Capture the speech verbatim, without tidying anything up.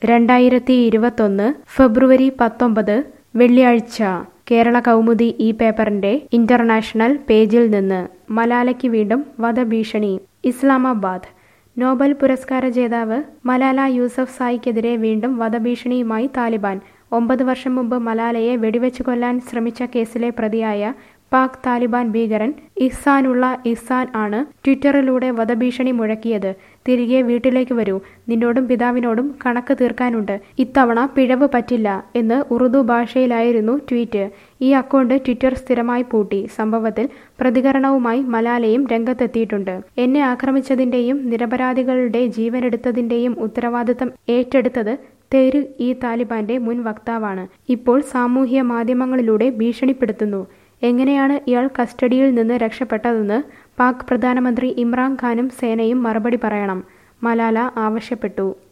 രണ്ടായിരത്തി ഇരുപത്തൊന്ന് ഫെബ്രുവരി പത്തൊമ്പത് വെള്ളിയാഴ്ച കേരള കൗമുദി ഈ പേപ്പറിന്റെ ഇന്റർനാഷണൽ പേജിൽ നിന്ന് മലാലയ്ക്ക് വീണ്ടും വധഭീഷണി. ഇസ്ലാമാബാദ്. നോബൽ പുരസ്കാര ജേതാവ് മലാല യൂസഫ്സായിക്കെതിരെ വീണ്ടും വധഭീഷണിയുമായി താലിബാൻ. ഒമ്പത് വർഷം മുമ്പ് മലാലയെ വെടിവെച്ചു കൊല്ലാൻ ശ്രമിച്ച കേസിലെ പ്രതിയായ പാക് താലിബാൻ ഭീകരൻ ഇഹ്സാനുള്ള ഇഹ്സാൻ ആണ് ട്വിറ്ററിലൂടെ വധഭീഷണി മുഴക്കിയത്. തിരികെ വീട്ടിലേക്ക് വരൂ, നിന്നോടും പിതാവിനോടും കണക്ക് തീർക്കാനുണ്ട്, ഇത്തവണ പിഴവ് പറ്റില്ല എന്ന് ഉറുദു ഭാഷയിലായിരുന്നു ട്വീറ്റ്. ഈ അക്കൗണ്ട് ട്വിറ്റർ സ്ഥിരമായി പൂട്ടി. സംഭവത്തിൽ പ്രതികരണവുമായി മലാലയും രംഗത്തെത്തിയിട്ടുണ്ട്. എന്നെ ആക്രമിച്ചതിന്റെയും നിരപരാധികളുടെ ജീവനെടുത്തതിന്റെയും ഉത്തരവാദിത്തം ഏറ്റെടുത്തത് തെഹ്രിക് ഇ താലിബാന്റെ മുൻ വക്താവാണ്. ഇപ്പോൾ സാമൂഹ്യ മാധ്യമങ്ങളിലൂടെ ഭീഷണിപ്പെടുത്തുന്നു. എങ്ങനെയാണ് ഇയാൾ കസ്റ്റഡിയിൽ നിന്ന് രക്ഷപ്പെട്ടതെന്ന് പാക് പ്രധാനമന്ത്രി ഇമ്രാൻ ഖാനും സേനയും മറുപടി പറയണം, മലാല ആവശ്യപ്പെട്ടു.